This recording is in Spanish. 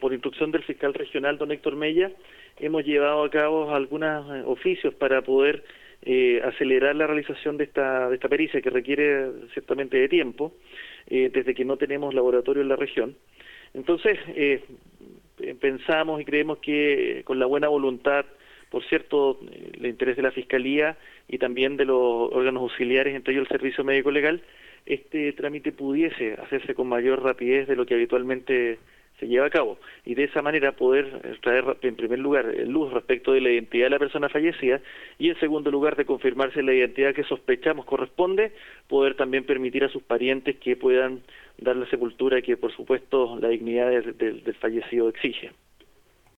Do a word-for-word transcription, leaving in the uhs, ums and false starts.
por instrucción del fiscal regional, don Héctor Mella, hemos llevado a cabo algunos eh, oficios para poder eh, acelerar la realización de esta, de esta pericia, que requiere ciertamente de tiempo, eh, desde que no tenemos laboratorio en la región. Entonces, eh, pensamos y creemos que con la buena voluntad, por cierto, el interés de la Fiscalía y también de los órganos auxiliares, entre ellos el Servicio Médico Legal, este trámite pudiese hacerse con mayor rapidez de lo que habitualmente se lleva a cabo, y de esa manera poder traer en primer lugar luz respecto de la identidad de la persona fallecida, y en segundo lugar, de confirmarse la identidad que sospechamos corresponde, poder también permitir a sus parientes que puedan dar la sepultura que por supuesto la dignidad del, del, del fallecido exige.